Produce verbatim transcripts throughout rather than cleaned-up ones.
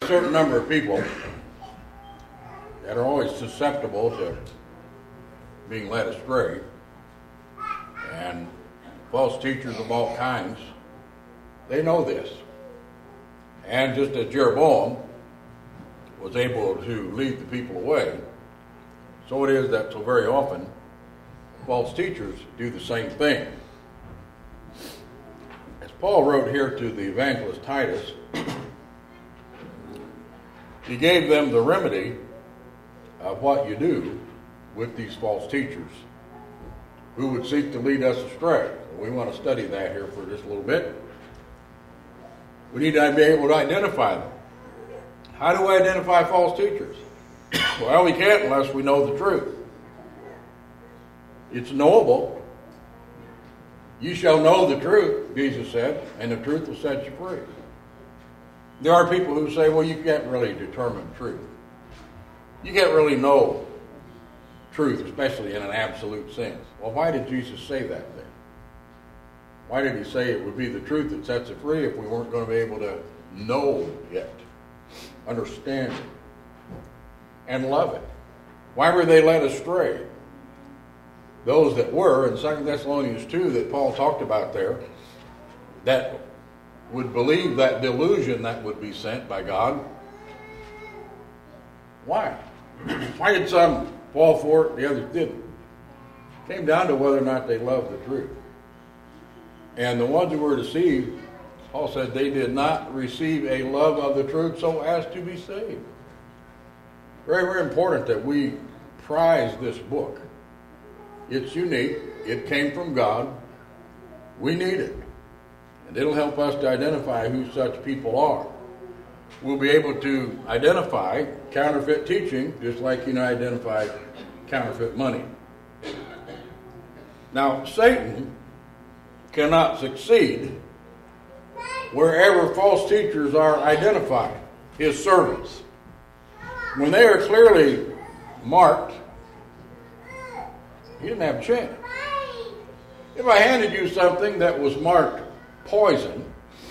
certain number of people that are always susceptible to being led astray, and false teachers of all kinds, they know this. And just as Jeroboam was able to lead the people away, so it is that so very often false teachers do the same thing. As Paul wrote here to the evangelist Titus, he gave them the remedy of what you do with these false teachers who would seek to lead us astray. We want to study that here for just a little bit. We need to be able to identify them. How do we identify false teachers? Well, we can't unless we know the truth. It's knowable. You shall know the truth, Jesus said, and the truth will set you free. There are people who say, well, you can't really determine truth. You can't really know truth, especially in an absolute sense. Well, why did Jesus say that then? Why did he say it would be the truth that sets it free if we weren't going to be able to know it, understand it, and love it? Why were they led astray? Those that were, in Second Thessalonians two that Paul talked about there, that would believe that delusion that would be sent by God. Why? Why did some fall for it, the others didn't? It came down to whether or not they loved the truth. And the ones who were deceived, Paul said they did not receive a love of the truth so as to be saved. Very, very important that we prize this book. It's unique. It came from God. We need it. And it'll help us to identify who such people are. We'll be able to identify counterfeit teaching just like you know identify counterfeit money. Now, Satan cannot succeed wherever false teachers are identified, his servants. When they are clearly marked, he didn't have a chance. If I handed you something that was marked poison,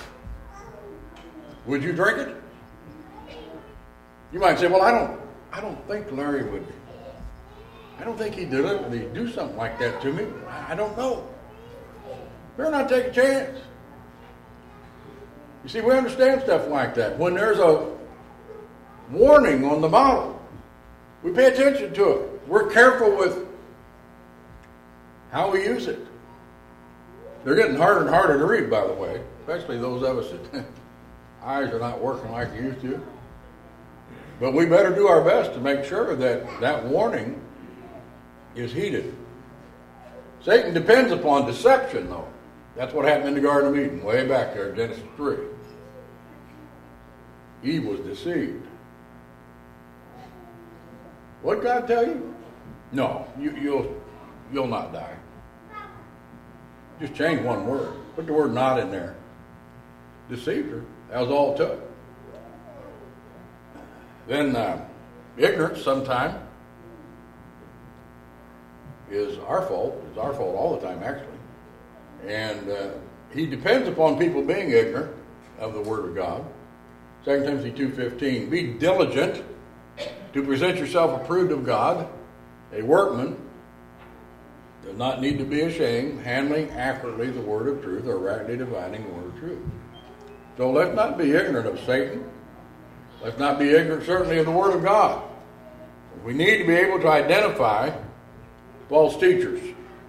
would you drink it? You might say, well, I don't I don't think Larry would, I don't think he deliberately do something like that to me. I don't know. Better not take a chance. You see, we understand stuff like that. When there's a warning on the bottle, we pay attention to it. We're careful with how we use it. They're getting harder and harder to read, by the way, especially those of us that eyes are not working like they used to. But we better do our best to make sure that that warning is heeded. Satan depends upon deception, though. That's what happened in the Garden of Eden, way back there in Genesis three. Eve was deceived. What did God tell you? No, you, you'll you'll not die. Just change one word. Put the word "not" in there. Deceived her. That was all it took. Then uh, ignorance sometimes is our fault. It's our fault all the time, actually. And uh, he depends upon people being ignorant of the Word of God. Second Timothy two fifteen, be diligent to present yourself approved of God, a workman, does not need to be ashamed, handling accurately the word of truth or rightly dividing the word of truth. So let's not be ignorant of Satan. Let's not be ignorant, certainly, of the Word of God. We need to be able to identify false teachers.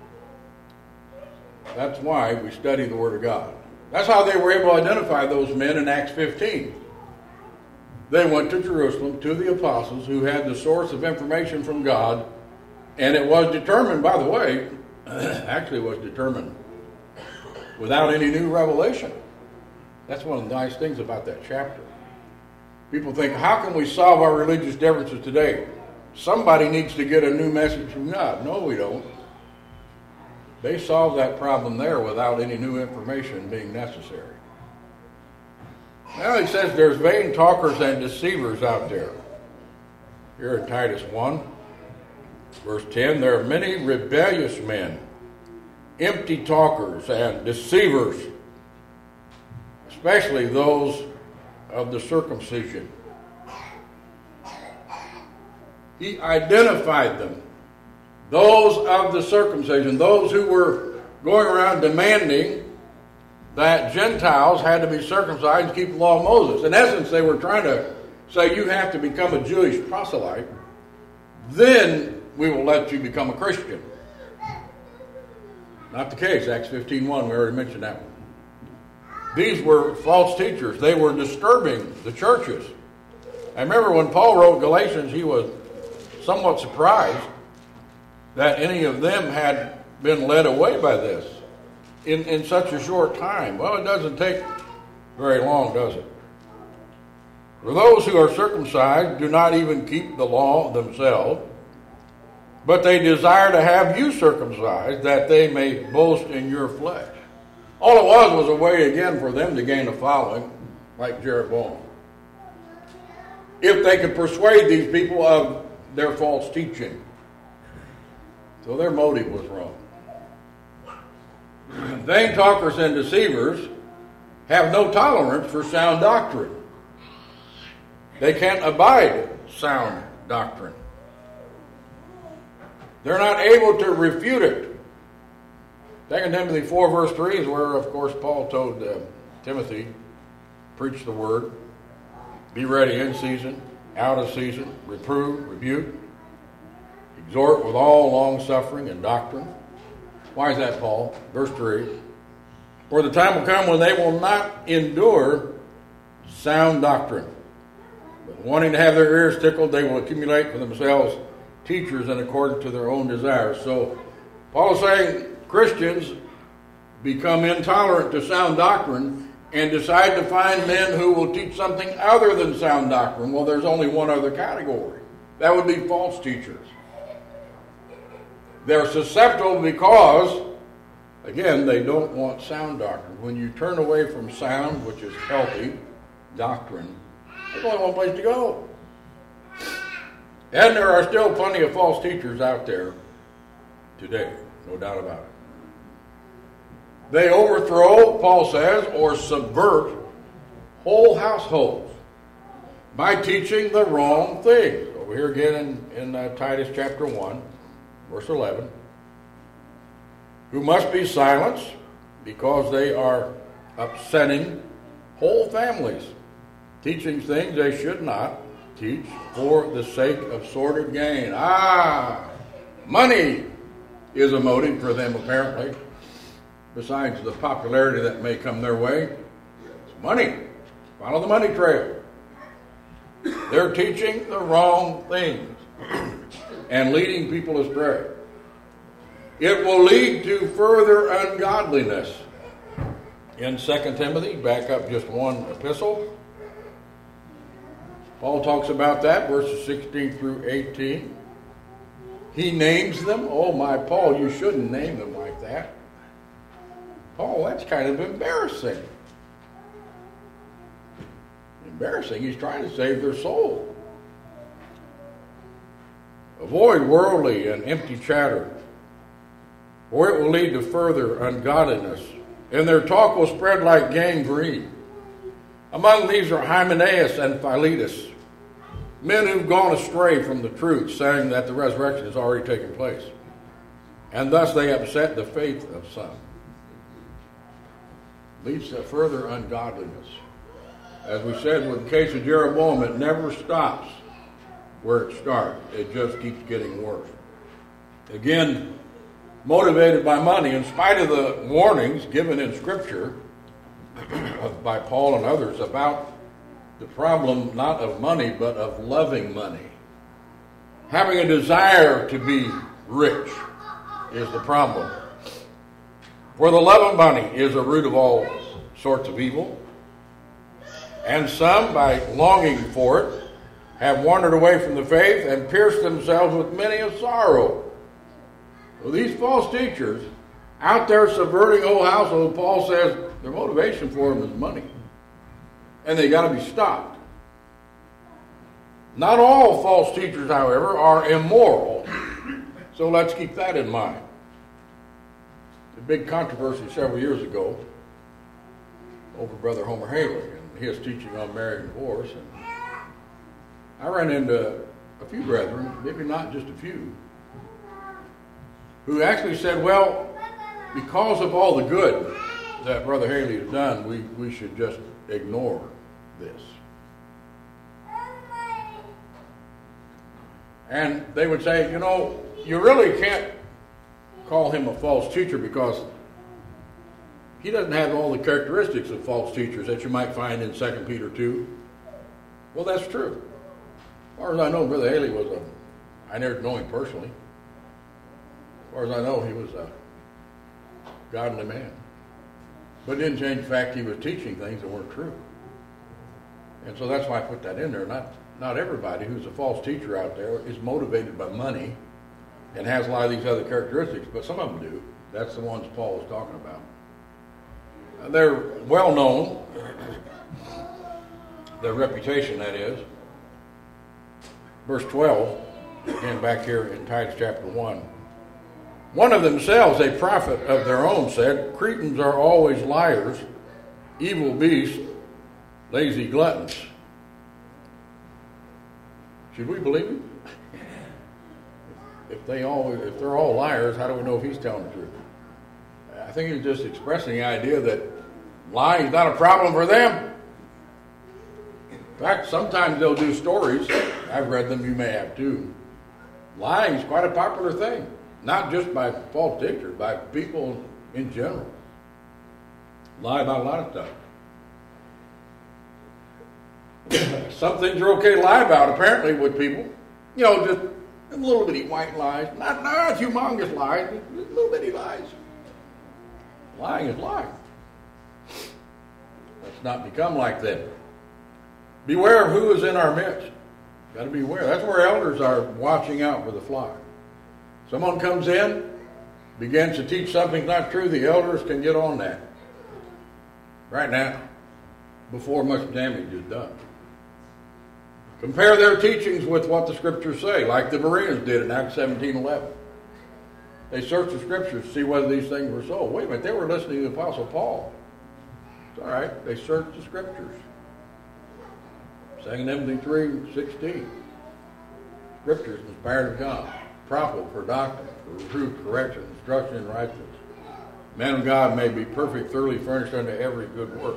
That's why we study the Word of God. That's how they were able to identify those men in Acts fifteen. They went to Jerusalem to the apostles who had the source of information from God, and it was determined, by the way, actually was determined without any new revelation. That's one of the nice things about that chapter. People think, how can we solve our religious differences today? Somebody needs to get a new message from God. No, we don't. They solved that problem there without any new information being necessary. Now he says there's vain talkers and deceivers out there. Here in Titus one, verse ten, there are many rebellious men, empty talkers and deceivers, especially those of the circumcision. he identified them. Those of the circumcision, those who were going around demanding that Gentiles had to be circumcised and keep the law of Moses. In essence, they were trying to say you have to become a Jewish proselyte, then we will let you become a Christian. Not the case. Acts fifteen one, we already mentioned that one. These were false teachers. They were disturbing the churches. I remember when Paul wrote Galatians, he was somewhat surprised that any of them had been led away by this in, in such a short time. Well, it doesn't take very long, does it? For those who are circumcised do not even keep the law themselves, but they desire to have you circumcised, that they may boast in your flesh. All it was was a way, again, for them to gain a following, like Jeroboam. If they could persuade these people of their false teaching. So their motive was wrong. Vain talkers and deceivers have no tolerance for sound doctrine. They can't abide sound doctrine. They're not able to refute it. Second Timothy four verse three is where, of course, Paul told uh, Timothy, preach the word, be ready in season, out of season, reprove, rebuke, exhort with all long suffering and doctrine. Why is that, Paul? Verse three. For the time will come when they will not endure sound doctrine, but wanting to have their ears tickled, they will accumulate for themselves teachers in accordance to their own desires. So Paul is saying Christians become intolerant to sound doctrine and decide to find men who will teach something other than sound doctrine. Well, there's only one other category. That would be false teachers. They're susceptible because, again, they don't want sound doctrine. When you turn away from sound, which is healthy doctrine, there's only one place to go. And there are still plenty of false teachers out there today, no doubt about it. They overthrow, Paul says, or subvert whole households by teaching the wrong things. Over here again in, in uh, Titus chapter one, verse eleven. Who must be silenced because they are upsetting whole families, teaching things they should not teach for the sake of sordid gain. Ah, money is a motive for them, apparently. Besides the popularity that may come their way, it's money. Follow the money trail. They're teaching the wrong things and leading people astray. It will lead to further ungodliness. In Second Timothy, back up just one epistle, Paul talks about that, verses sixteen through eighteen. He names them. Oh my, Paul, you shouldn't name them like that. Paul, that's kind of embarrassing. Embarrassing. He's trying to save their soul. Avoid worldly and empty chatter, or it will lead to further ungodliness, and their talk will spread like gangrene. Among these are Hymenaeus and Philetus, men who've gone astray from the truth, saying that the resurrection has already taken place. And thus they upset the faith of some. Leads to further ungodliness. As we said with the case of Jeroboam, it never stops where it starts. It just keeps getting worse. Again, motivated by money, in spite of the warnings given in Scripture by Paul and others about the problem not of money, but of loving money. Having a desire to be rich is the problem. For the love of money is a root of all sorts of evil. And some, by longing for it, have wandered away from the faith and pierced themselves with many a sorrow. So these false teachers, out there subverting whole households, Paul says their motivation for them is money. And they got to be stopped. Not all false teachers, however, are immoral. So let's keep that in mind. The big controversy several years ago over Brother Homer Haley and his teaching on marriage and divorce. And I ran into a few brethren, maybe not just a few, who actually said, well, because of all the good that Brother Haley has done, we, we should just ignore this. And they would say, you know, you really can't call him a false teacher because he doesn't have all the characteristics of false teachers that you might find in Second Peter two. Well, that's true. As far as I know, Brother Haley was a, I never know him personally. As far as I know, he was a godly man. But it didn't change the fact he was teaching things that weren't true. And so that's why I put that in there. Not, not everybody who's a false teacher out there is motivated by money and has a lot of these other characteristics, but some of them do. That's the ones Paul was talking about. They're well known, their reputation, that is. Verse twelve, again back here in Titus chapter one. One of themselves, a prophet of their own, said, Cretans are always liars, evil beasts, lazy gluttons. Should we believe him? If they all, if they're all liars, how do we know if he's telling the truth? I think he's just expressing the idea that lying is not a problem for them. In fact, sometimes they'll do stories. I've read them, you may have too. Lying is quite a popular thing, not just by false teachers, by people in general. Lie about a lot of stuff. Some things are okay to lie about, apparently, with people. You know, just little bitty white lies, not, not humongous lies, just little bitty lies. Lying is lying. Let's not become like that. Beware of who is in our midst. Got to beware. That's where elders are watching out for the flock. Someone comes in, begins to teach something not true, the elders can get on that right now before much damage is done. Compare their teachings with what the scriptures say, like the Bereans did in Acts seventeen eleven. They searched the scriptures to see whether these things were so. Wait a minute, they were listening to the Apostle Paul. It's all right, they searched the scriptures. Second Timothy three sixteen. Scriptures inspired of God, profitable for doctrine, for reproof, correction, instruction in righteousness. Man of God may be perfect, thoroughly furnished unto every good work.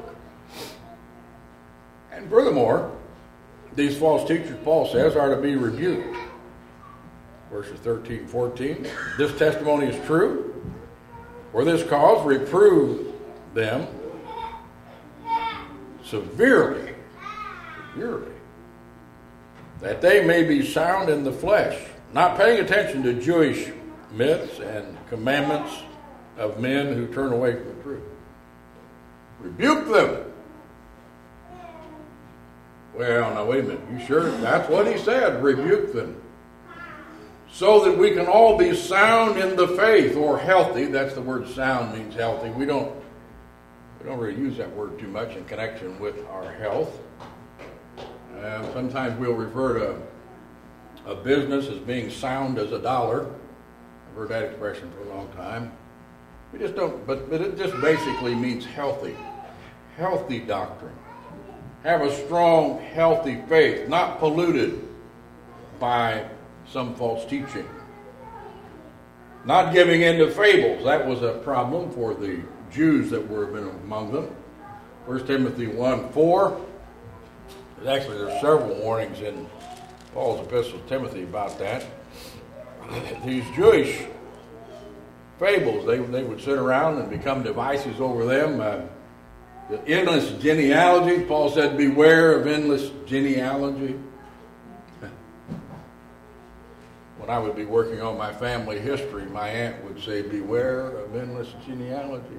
And furthermore, these false teachers, Paul says, are to be rebuked. Verses thirteen, fourteen. This testimony is true. For this cause, reprove them severely, severely, that they may be sound in the flesh, not paying attention to Jewish myths and commandments of men who turn away from the truth. Rebuke them. Well, now wait a minute. You sure? That's what he said. Rebuke them. So that we can all be sound in the faith, or healthy. That's the word sound means healthy. We don't we don't really use that word too much in connection with our health. Uh, sometimes we'll refer to a business as being sound as a dollar. I've heard that expression for a long time. We just don't, but, but it just basically means healthy. Healthy doctrine. Have a strong, healthy faith, not polluted by some false teaching. Not giving in to fables. That was a problem for the Jews that were among them. First Timothy one four. Actually, there's several warnings in Paul's epistle to Timothy about that. These Jewish fables, they, they would sit around and become devices over them. Uh, the endless genealogy, Paul said, beware of endless genealogy. When I would be working on my family history, my aunt would say, beware of endless genealogy.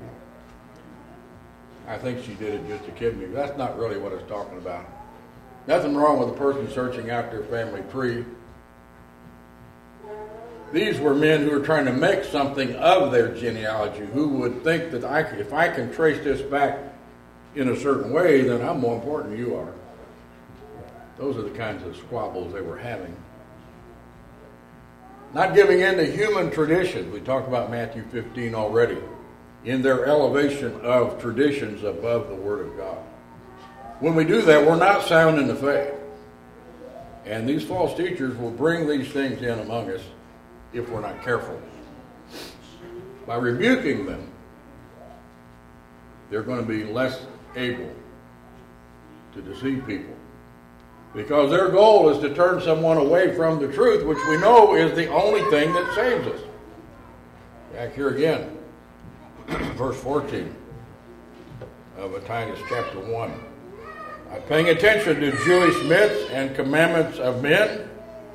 I think she did it just to kid me. That's not really what it's talking about. Nothing wrong with a person searching out their family tree. These were men who were trying to make something of their genealogy, who would think that I, if I can trace this back in a certain way, then I'm more important than you are. Those are the kinds of squabbles they were having. Not giving in to human traditions. We talked about Matthew fifteen already. In their elevation of traditions above the Word of God. When we do that, we're not sound in the faith. And these false teachers will bring these things in among us if we're not careful. By rebuking them, they're going to be less able to deceive people. Because their goal is to turn someone away from the truth, which we know is the only thing that saves us. Back here again, verse fourteen of Titus chapter one. By paying attention to Jewish myths and commandments of men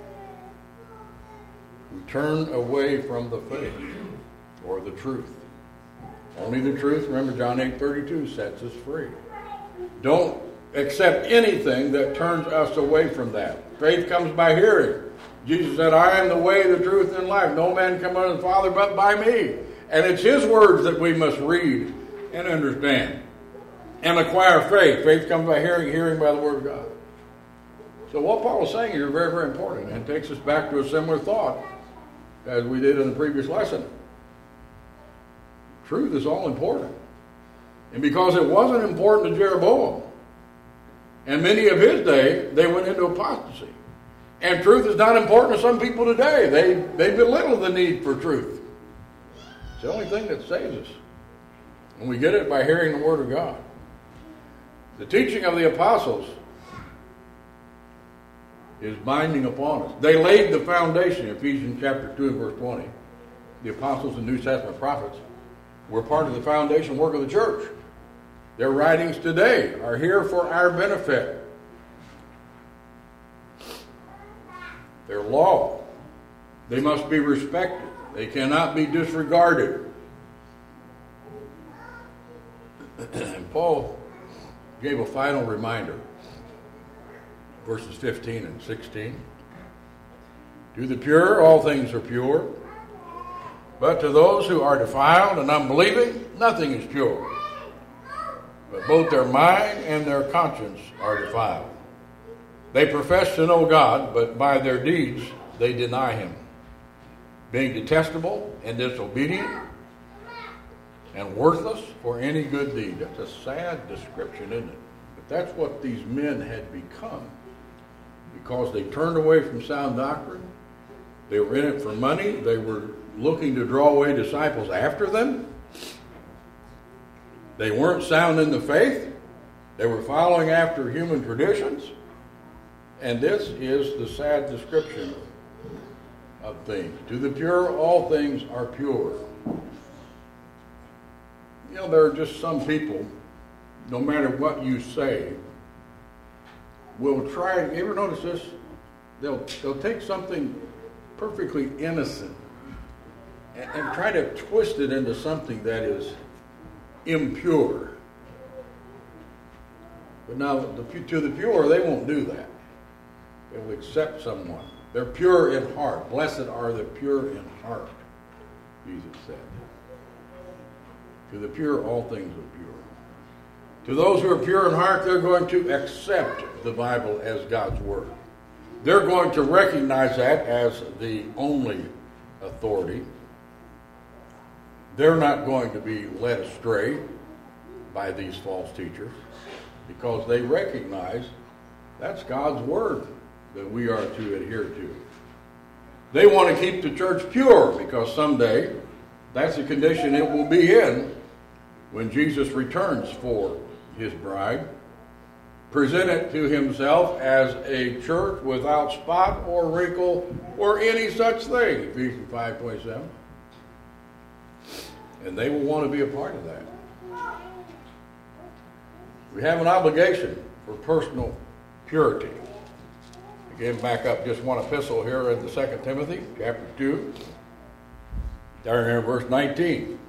who turn away from the faith or the truth. Only the truth, remember John eight thirty-two, sets us free. Don't accept anything that turns us away from that. Faith comes by hearing. Jesus said, I am the way, the truth, and life. No man come unto the Father but by me. And it's his words that we must read and understand and acquire faith. Faith comes by hearing, hearing by the word of God. So what Paul is saying here is very, very important, and takes us back to a similar thought as we did in the previous lesson. Truth is all important. And because it wasn't important to Jeroboam, and many of his day, they went into apostasy. And truth is not important to some people today. They, they belittle the need for truth. It's the only thing that saves us. And we get it by hearing the word of God. The teaching of the apostles is binding upon us. They laid the foundation, Ephesians chapter two and verse twenty. The apostles and New Testament prophets were part of the foundation work of the church. Their writings today are here for our benefit. Their law, they must be respected. They cannot be disregarded. And Paul gave a final reminder, verses fifteen and sixteen. To the pure, all things are pure. But to those who are defiled and unbelieving, nothing is pure. But both their mind and their conscience are defiled. They profess to know God, but by their deeds they deny him, being detestable and disobedient and worthless for any good deed. That's a sad description, isn't it? But that's what these men had become, because they turned away from sound doctrine. They were in it for money. They were looking to draw away disciples after them. They weren't sound in the faith. They were following after human traditions. And this is the sad description of things. To the pure, all things are pure. You know, there are just some people, no matter what you say, will try. You ever notice this? They'll, they'll take something perfectly innocent and, and try to twist it into something that is impure. But now, the, to the pure, they won't do that. They will accept someone. They're pure in heart. Blessed are the pure in heart, Jesus said. To the pure, all things are pure. To those who are pure in heart, they're going to accept the Bible as God's Word. They're going to recognize that as the only authority. They're not going to be led astray by these false teachers, because they recognize that's God's Word that we are to adhere to. They want to keep the church pure, because someday that's the condition it will be in when Jesus returns for his bride. Present it to himself as a church without spot or wrinkle or any such thing, Ephesians five twenty-seven. And they will want to be a part of that. We have an obligation for personal purity. Again, back up just one epistle here in the Second Timothy, chapter two. Down here in verse nineteen.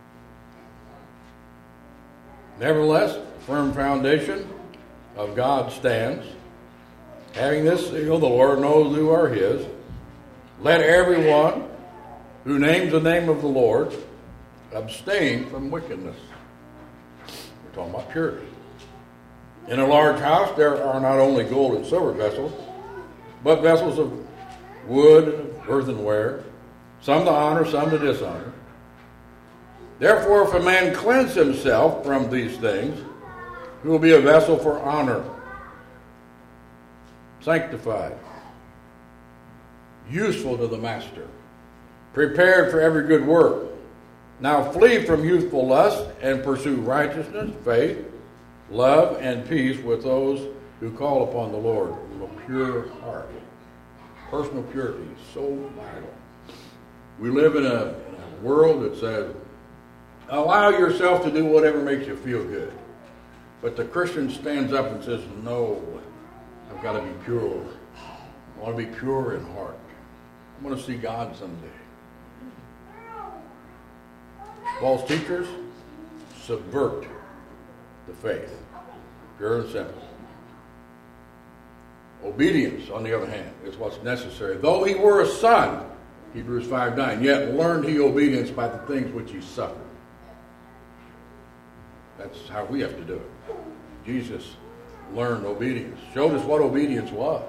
Nevertheless, firm foundation of God stands. Having this seal, the Lord knows who are his. Let everyone who names the name of the Lord abstain from wickedness. We're talking about purity. In a large house there are not only gold and silver vessels, but vessels of wood and earthenware, some to honor, some to dishonor. Therefore, if a man cleanse himself from these things, he will be a vessel for honor, sanctified, useful to the master, prepared for every good work. Now flee from youthful lust and pursue righteousness, faith, love, and peace with those who call upon the Lord with a pure heart. Personal purity is so vital. We live in a, in a world that says, allow yourself to do whatever makes you feel good. But the Christian stands up and says, no, I've got to be pure. I want to be pure in heart. I want to see God someday. False teachers subvert the faith. Pure and simple. Obedience, on the other hand, is what's necessary. Though he were a son, Hebrews five nine, yet learned he obedience by the things which he suffered. That's how we have to do it. Jesus learned obedience, showed us what obedience was.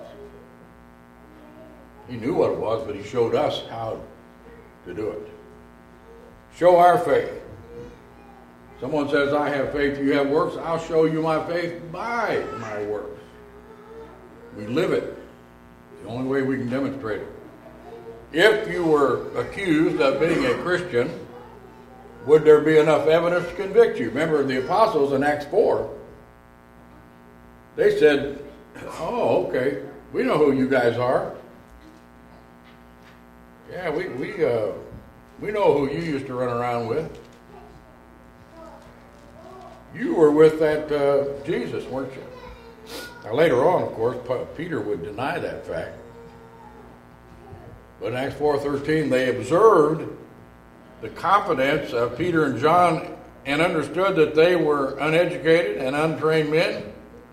He knew what it was, but he showed us how to do it. Show our faith. Someone says, I have faith, you have works. I'll show you my faith by my works. We live it. The only way we can demonstrate it. If you were accused of being a Christian, would there be enough evidence to convict you? Remember the apostles in Acts four. They said, oh, okay, we know who you guys are. Yeah, we we uh, we know who you used to run around with. You were with that uh, Jesus, weren't you? Now later on, of course, Peter would deny that fact. But in Acts four thirteen, they observed the confidence of Peter and John and understood that they were uneducated and untrained men.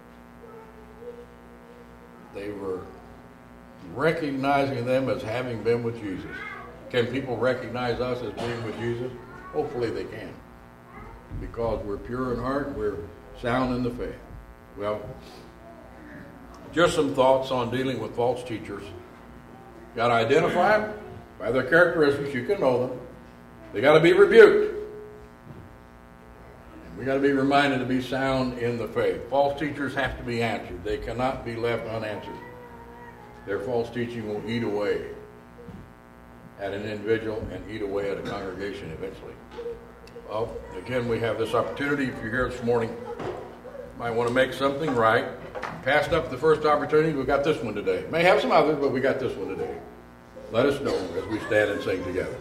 They were recognizing them as having been with Jesus. Can people recognize us as being with Jesus? Hopefully they can. Because we're pure in heart and we're sound in the faith. Well, just some thoughts on dealing with false teachers. Got to identify them by their characteristics. You can know them. They got to be rebuked. We got to be reminded to be sound in the faith. False teachers have to be answered. They cannot be left unanswered. Their false teaching will eat away at an individual and eat away at a congregation eventually. Well, again, we have this opportunity. If you're here this morning, you might want to make something right. Passed up the first opportunity. We got this one today. May have some others, but we got this one today. Let us know as we stand and sing together.